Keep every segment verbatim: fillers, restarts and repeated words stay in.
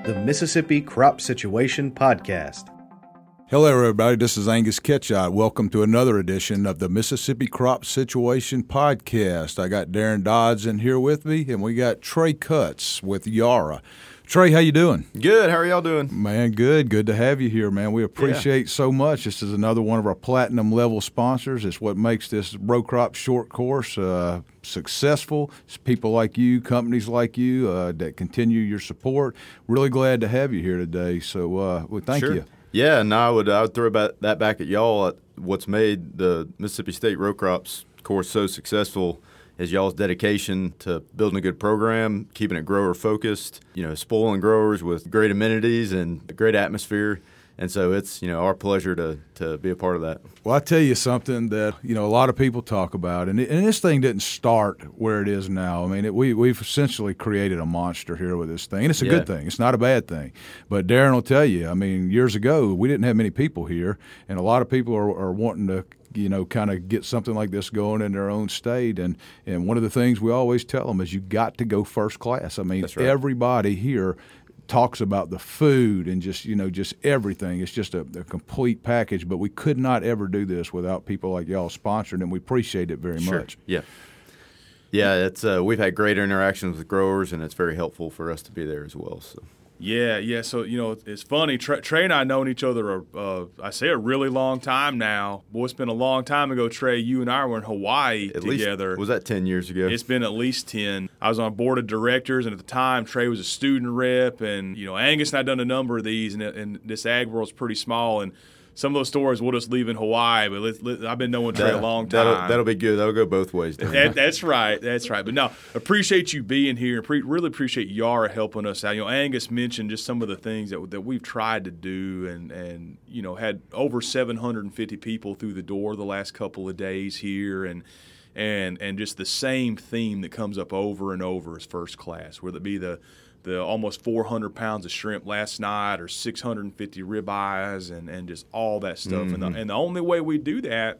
the Mississippi Crop Situation Podcast. Hello, everybody. This is Angus Ketchot. Welcome to another edition of the Mississippi Crop Situation Podcast. I got Darren Dodds in here with me, and we got Trey Cutts with Yara. Trey, how you doing? Good. How are y'all doing? Man, good. Good to have you here, man. We appreciate yeah. so much. This is another one of our platinum level sponsors. It's what makes this row crop short course uh, successful. It's people like you, companies like you uh, that continue your support. Really glad to have you here today. So, uh, well, thank sure. you. Yeah, and I would I would throw about that back at y'all. At what's made the Mississippi State row crops course so successful is y'all's dedication to building a good program, keeping it grower focused, you know, spoiling growers with great amenities and a great atmosphere. And so it's, you know, our pleasure to to be a part of that. Well, I tell you something that, you know, a lot of people talk about, and, it, and this thing didn't start where it is now. I mean, it, we, we've essentially created a monster here with this thing, and it's a yeah. good thing. It's not a bad thing. But Darren will tell you, I mean, years ago, we didn't have many people here, and a lot of people are, are wanting to, you know, kind of get something like this going in their own state. And, and one of the things we always tell them is you got to go first class. I mean, right. everybody here talks about the food and just, you know, just everything. It's just a, a complete package, but we could not ever do this without people like y'all sponsoring, and we appreciate it very sure. much. Yeah. Yeah, it's uh, we've had great interactions with growers, and it's very helpful for us to be there as well. So. Yeah, yeah. So, you know, it's funny. Trey, Trey and I have known each other, uh, I say, a really long time now. Boy, it's been a long time ago, Trey. You and I were in Hawaii at together. Least, was that ten years ago? It's been at least ten. I was on a board of directors, and at the time, Trey was a student rep. And, you know, Angus and I have done a number of these, and, and this ag world's pretty small. And some of those stories we'll just leave in Hawaii, but let, let, I've been knowing Trey that, a long time. That'll, that'll be good. That'll go both ways. That, that's right. That's right. But no, appreciate you being here. Pre- really appreciate Yara helping us out. You know, Angus mentioned just some of the things that that we've tried to do, and and you know had over seven hundred fifty people through the door the last couple of days here, and and and just the same theme that comes up over and over is first class, whether it be the the almost four hundred pounds of shrimp last night or six hundred fifty ribeyes and, and just all that stuff. Mm-hmm. And, the, and the only way we do that,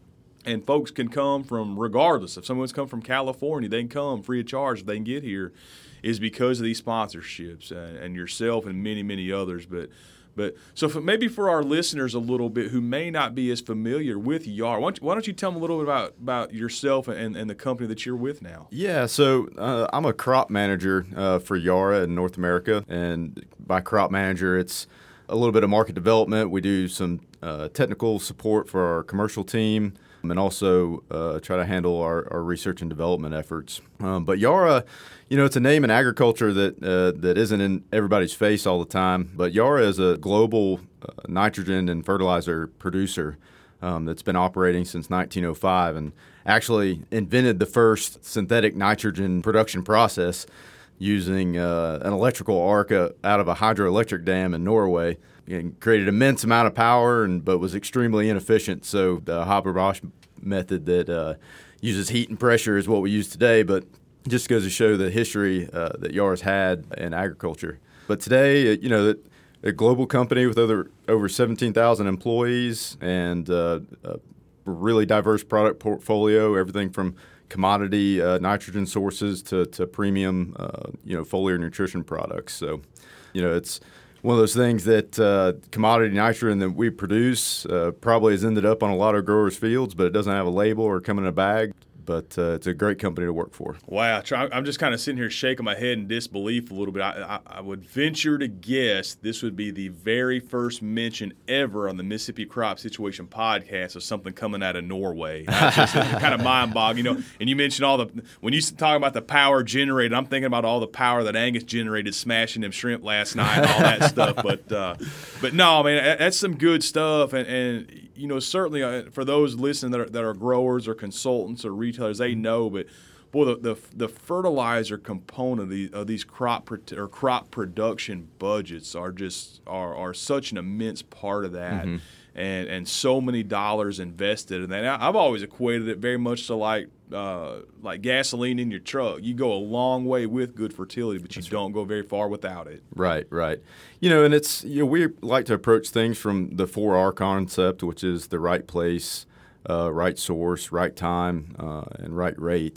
and folks can come from regardless. If someone's come from California, they can come free of charge if they can get here, is because of these sponsorships and, and yourself and many, many others. But But so for, maybe for our listeners a little bit who may not be as familiar with Yara, why don't you, why don't you tell them a little bit about, about yourself and, and the company that you're with now? Yeah, so uh, I'm a crop manager uh, for Yara in North America. And by crop manager, it's a little bit of market development. We do some uh, technical support for our commercial team, and also uh, try to handle our, our research and development efforts. Um, but Yara, you know, it's a name in agriculture that uh, that isn't in everybody's face all the time. But Yara is a global uh, nitrogen and fertilizer producer um, that's been operating since nineteen oh five and actually invented the first synthetic nitrogen production process using uh, an electrical arc uh, out of a hydroelectric dam in Norway. And created immense amount of power, and but was extremely inefficient. So the Haber-Bosch method that uh, uses heat and pressure is what we use today, but just goes to show the history uh, that Yara's had in agriculture. But today, you know, a global company with over, over seventeen thousand employees and uh, a really diverse product portfolio, everything from commodity uh, nitrogen sources to, to premium, uh, you know, foliar nutrition products. So, you know, it's one of those things that uh, commodity nitrogen that we produce uh, probably has ended up on a lot of growers' fields, but it doesn't have a label or come in a bag. But uh, it's a great company to work for. Wow. I'm just kind of sitting here shaking my head in disbelief a little bit. I, I, I would venture to guess this would be the very first mention ever on the Mississippi Crop Situation Podcast of something coming out of Norway. That's just kind of mind-boggling. You know, and you mentioned all the – when you talk about the power generated, I'm thinking about all the power that Angus generated smashing them shrimp last night and all that stuff. But, uh, but no, I mean, that's some good stuff. And, and you know, certainly uh, for those listening that are, that are growers or consultants or retailers, they know, but boy, the the, the fertilizer component of these, of these crop or crop production budgets are just are, are such an immense part of that, mm-hmm. and and so many dollars invested in that. I've always equated it very much to like uh, like gasoline in your truck. You go a long way with good fertility, but you That's don't right. go very far without it. Right, right. You know, and it's you know we like to approach things from the four R concept, which is the right place, Uh, right source, right time, uh, and right rate.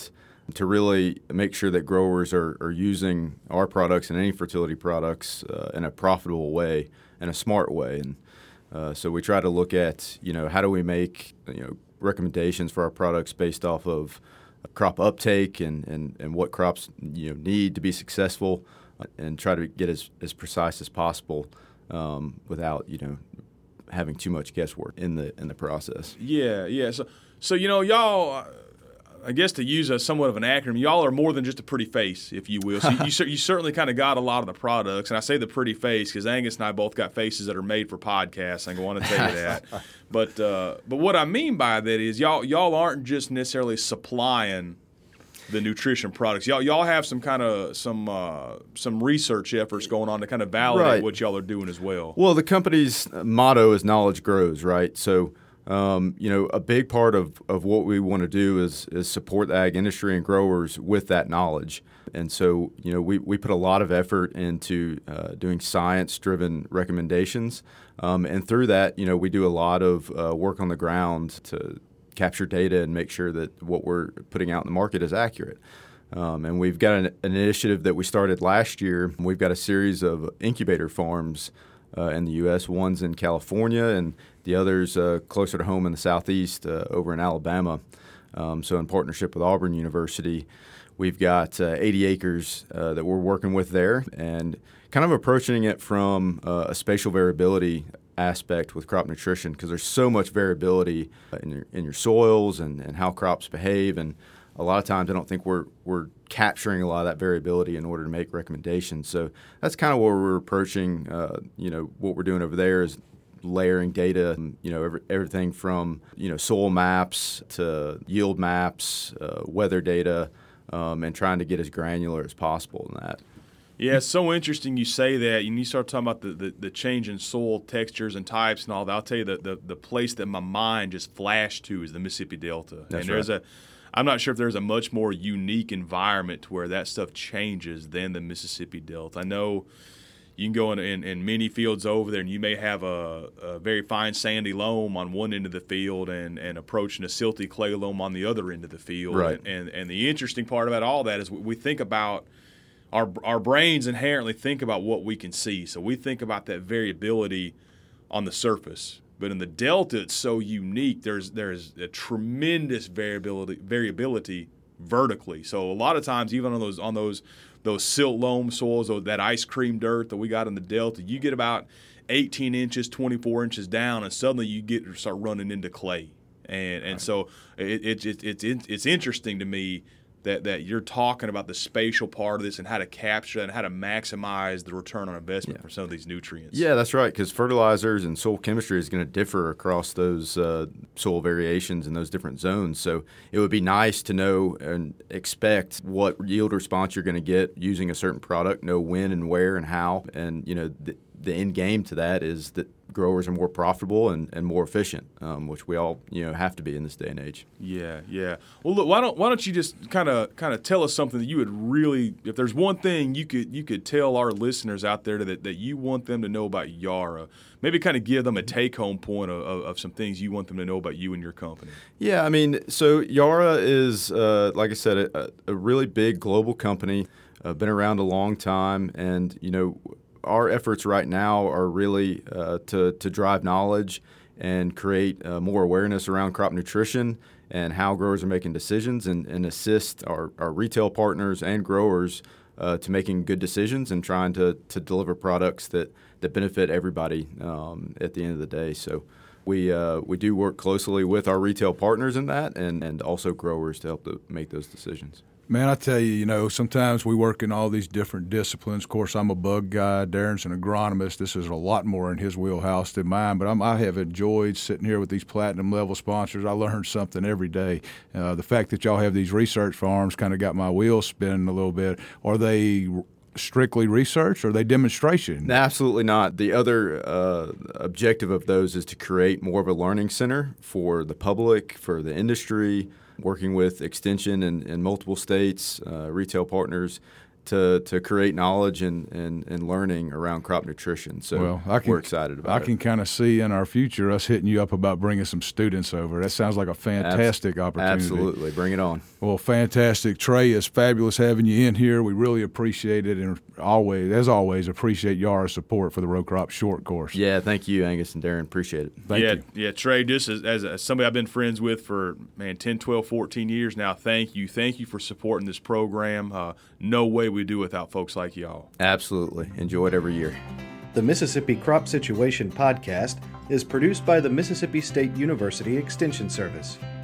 to really make sure that growers are, are using our products and any fertility products uh, in a profitable way and a smart way. And uh, so we try to look at, you know, how do we make, you know, recommendations for our products based off of crop uptake and, and, and what crops, you know, need to be successful, and try to get as, as precise as possible um, without, you know, having too much guesswork in the in the process. Yeah, yeah. So, so you know, y'all, I guess to use a somewhat of an acronym, y'all are more than just a pretty face, if you will. So you, you, you certainly kind of got a lot of the products. And I say the pretty face because Angus and I both got faces that are made for podcasts. I want to tell you that. but uh, but what I mean by that is y'all y'all aren't just necessarily supplying the nutrition products. Y'all y'all have some kind of some uh, some research efforts going on to kind of validate right. what y'all are doing as well. Well, the company's motto is knowledge grows, right? So. Um, you know, a big part of, of what we want to do is is support the ag industry and growers with that knowledge. And so, you know, we, we put a lot of effort into uh, doing science-driven recommendations. Um, and through that, you know, we do a lot of uh, work on the ground to capture data and make sure that what we're putting out in the market is accurate. Um, and we've got an, an initiative that we started last year. We've got a series of incubator farms uh, in the U S One's in California and the others uh, closer to home in the southeast uh, over in Alabama. Um, so in partnership with Auburn University, we've got uh, eighty acres uh, that we're working with there and kind of approaching it from uh, a spatial variability aspect with crop nutrition because there's so much variability in your, in your soils and, and how crops behave. And a lot of times I don't think we're we're capturing a lot of that variability in order to make recommendations. So that's kind of where we're approaching, uh, you know, what we're doing over there is layering data, you know, every, everything from, you know, soil maps to yield maps, uh, weather data, um, and trying to get as granular as possible in that. Yeah, it's so interesting you say that. And you start talking about the, the, the change in soil textures and types and all that. I'll tell you the, the, the place that my mind just flashed to is the Mississippi Delta. That's and there's right. a I'm not sure if there's a much more unique environment to where that stuff changes than the Mississippi Delta. I know you can go in, in, in many fields over there, and you may have a, a very fine sandy loam on one end of the field and, and approaching a silty clay loam on the other end of the field. Right. And, and, and the interesting part about all that is we think about our, our brains inherently think about what we can see. So we think about that variability on the surface. But in the Delta, it's so unique. There's there's a tremendous variability variability vertically. So a lot of times, even on those on those those silt loam soils, or that ice cream dirt that we got in the Delta, you get about eighteen inches, twenty-four inches down, and suddenly you get start running into clay. And and right. so it, it, it, it's it's interesting to me that, that you're talking about the spatial part of this and how to capture and how to maximize the return on investment yeah. for some of these nutrients. Yeah, that's right, because fertilizers and soil chemistry is going to differ across those uh, soil variations in those different zones. So it would be nice to know and expect what yield response you're going to get using a certain product, know when and where and how. And, you know, the, the end game to that is that growers are more profitable and, and more efficient, um, which we all, you know, have to be in this day and age. Yeah, yeah. Well, look, why don't why don't you just kind of kind of tell us something that you would really, if there's one thing you could you could tell our listeners out there that, that you want them to know about Yara, maybe kind of give them a take-home point of, of, of some things you want them to know about you and your company. Yeah, I mean, so Yara is, uh, like I said, a, a really big global company, uh, been around a long time, and, you know, our efforts right now are really uh, to, to drive knowledge and create uh, more awareness around crop nutrition and how growers are making decisions and, and assist our, our retail partners and growers uh, to making good decisions and trying to, to deliver products that, that benefit everybody um, at the end of the day. So we uh, we do work closely with our retail partners in that and, and also growers to help to make those decisions. Man, I tell you, you know, sometimes we work in all these different disciplines. Of course, I'm a bug guy. Darren's an agronomist. This is a lot more in his wheelhouse than mine, but I'm, I have enjoyed sitting here with these platinum-level sponsors. I learn something every day. Uh, the fact that y'all have these research farms kind of got my wheels spinning a little bit. Are they strictly research or are they demonstration? Absolutely not. The other uh, objective of those is to create more of a learning center for the public, for the industry, working with Extension in, in multiple states, uh, retail partners, to to create knowledge and, and, and learning around crop nutrition. So well, I can, we're excited about I it. I can kind of see in our future us hitting you up about bringing some students over. That sounds like a fantastic Abs- opportunity. Absolutely. Bring it on. Well, fantastic. Trey, it's fabulous having you in here. We really appreciate it, and always, as always, appreciate Yara's support for the row crop short course. Yeah, thank you, Angus and Darren. Appreciate it. Thank yeah, you. Yeah, Trey, just as, as, as somebody I've been friends with for, man, ten, twelve, fourteen years now, thank you. Thank you for supporting this program. Uh, no way we do without folks like y'all. Absolutely. Enjoy it every year. The Mississippi Crop Situation Podcast is produced by the Mississippi State University Extension Service.